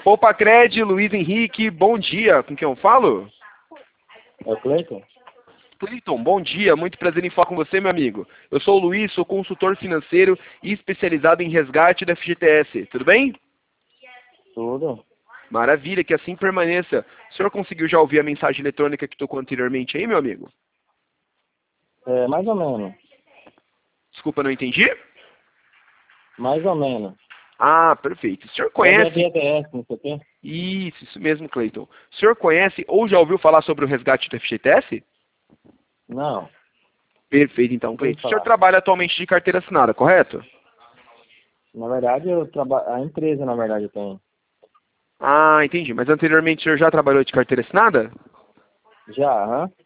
Poupa Cred, Luiz Henrique, bom dia. Com quem eu falo? É o Cleiton? Cleiton, bom dia. Muito prazer em falar com você, meu amigo. Eu sou o Luiz, sou consultor financeiro e especializado em resgate da FGTS. Tudo bem? Tudo. Maravilha, que assim permaneça. O senhor conseguiu já ouvir a mensagem eletrônica que tocou anteriormente aí, meu amigo? É, mais ou menos. Desculpa, não entendi? Mais ou menos. Ah, perfeito. O senhor É da conhece? FGTS, não sei o quê? Isso mesmo, Cleiton. O senhor conhece ou já ouviu falar sobre o resgate do FGTS? Não. Perfeito, então, Nunca ouvi Cleiton. O senhor falar. trabalha atualmente de carteira assinada, correto? Na verdade, eu trabalho... A empresa, na verdade, tem. Ah, entendi. Mas anteriormente o senhor já trabalhou de carteira assinada? Já, aham.